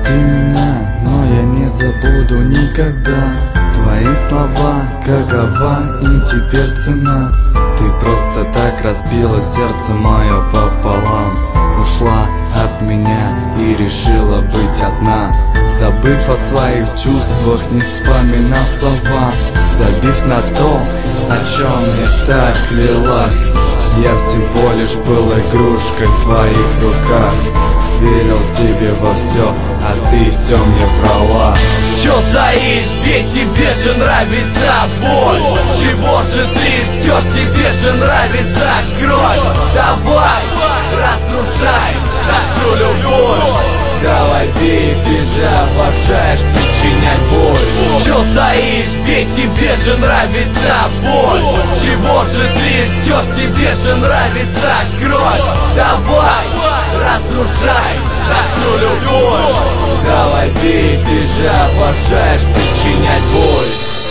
Прости меня, но я не забуду никогда твои слова, какова им теперь цена. Ты просто так разбила сердце мое пополам. Ушла от меня и решила быть одна, забыв о своих чувствах, не вспоминая слова, забив на то, о чем мне так клялась. Я всего лишь был игрушкой в твоих руках. Верил тебе во все, а ты все мне врала. Чё стоишь, ведь тебе же нравится боль. Чего же ты ждешь, тебе же нравится кровь. Давай, разрушай нашу любовь. Давай бей, ты же обожаешь причинять боль. Чё стоишь, ведь тебе же нравится боль. Чего же ты ждешь, тебе же нравится кровь. Давай, разрушай нашу любовь. Давай бей, ты же обожаешь причинять боль.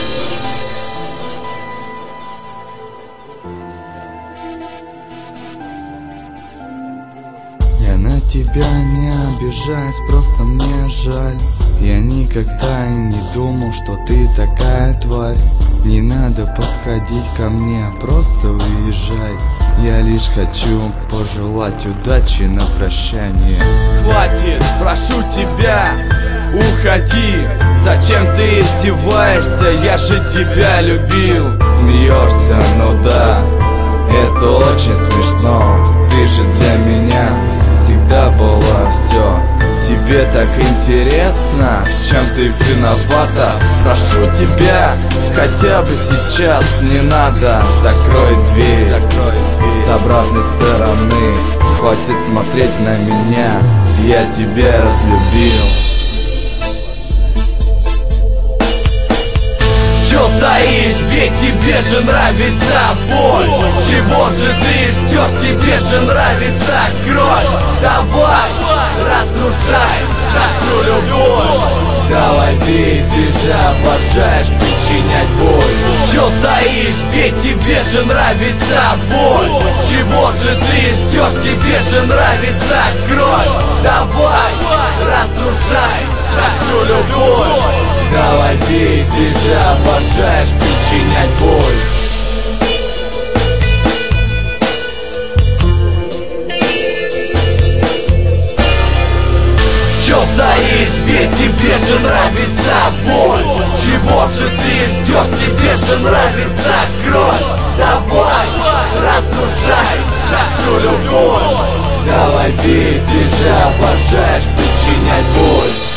Я на тебя не обижаюсь, просто мне жаль. Я никогда и не думал, что ты такая тварь. Не надо подходить ко мне, просто уезжай. Я лишь хочу пожелать удачи на прощание. Хватит, прошу тебя, уходи. Зачем ты издеваешься, я же тебя любил. Смеешься, ну да, это очень смешно. Ты же для меня всегда была все. Тебе так интересно, в чем ты виновата? Прошу тебя, хотя бы сейчас не надо. Закрой дверь, с обратной стороны. Хватит смотреть на меня, я тебя разлюбил. Чё стоишь, ведь тебе же нравится боль. Чего же ты ждешь, тебе же нравится кровь. Давай, разрушай нашу любовь. Давай бей, ты же обожаешь причинять боль. Чё стоишь, ведь тебе же нравится боль. Чего же ты ждешь, тебе же нравится кровь. Давай, разрушай нашу любовь. Давай бей, ты же обожаешь причинять боль. Чё стоишь, ведь тебе же нравится боль. Чего же ты ждешь, тебе же нравится кровь. Давай, разрушай нашу любовь. Давай бей, ты же обожаешь причинять боль.